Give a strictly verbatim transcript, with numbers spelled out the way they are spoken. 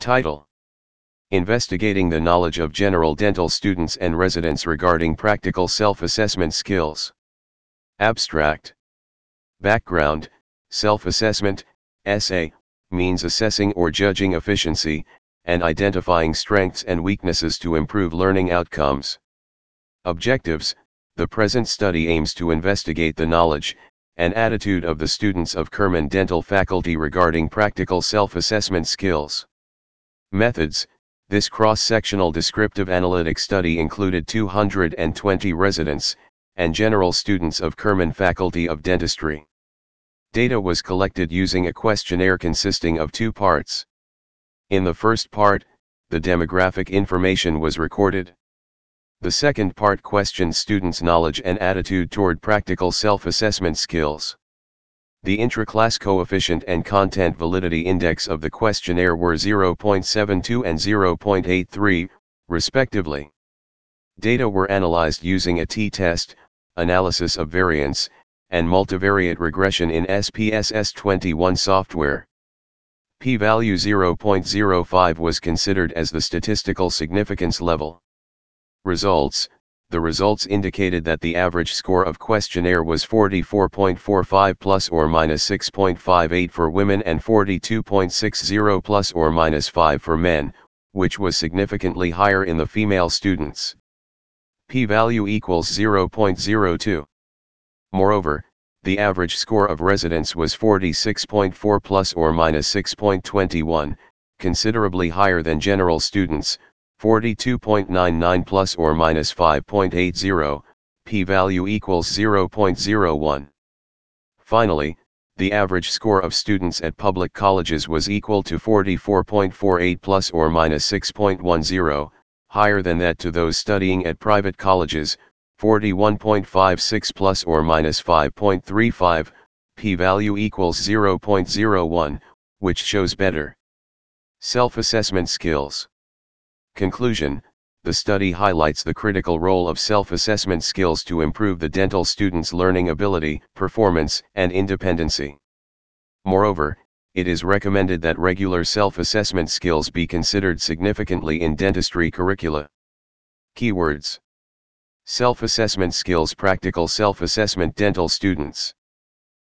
Title: Investigating the knowledge of general dental students and residents regarding practical self-assessment skills. Abstract. Background: self-assessment, S A, means assessing or judging efficiency, and identifying strengths and weaknesses to improve learning outcomes. Objectives: the present study aims to investigate the knowledge and attitude of the students of Kerman Dental faculty regarding practical self-assessment skills. Methods: this cross-sectional descriptive analytic study included two hundred twenty residents and general students of Kerman Faculty of Dentistry. Data was collected using a questionnaire consisting of two parts. In the first part, the demographic information was recorded. The second part questioned students' knowledge and attitude toward practical self-assessment skills. The intra-class coefficient and content validity index of the questionnaire were zero point seven two and zero point eight three, respectively. Data were analyzed using a t-test, analysis of variance, and multivariate regression in S P S S twenty-one software. P-value zero point zero five was considered as the statistical significance level. Results: the results indicated that the average score of questionnaire was forty-four point four five plus or minus six point five eight for women and forty-two point six zero plus or minus five for men, which was significantly higher in the female students. P-value equals zero point zero two. Moreover, the average score of residents was forty-six point four plus or minus six point two one, considerably higher than general students, forty-two point nine nine plus or minus five point eight zero, p-value equals zero point zero one. Finally, the average score of students at public colleges was equal to forty-four point four eight plus or minus six point one zero, higher than that to those studying at private colleges, forty-one point five six plus or minus five point three five, p-value equals zero point zero one, which shows better self-assessment skills. Conclusion: the study highlights the critical role of self-assessment skills to improve the dental students' learning ability, performance, and independency. Moreover, it is recommended that regular self-assessment skills be considered significantly in dentistry curricula. Keywords: self-assessment skills, practical self-assessment, dental students.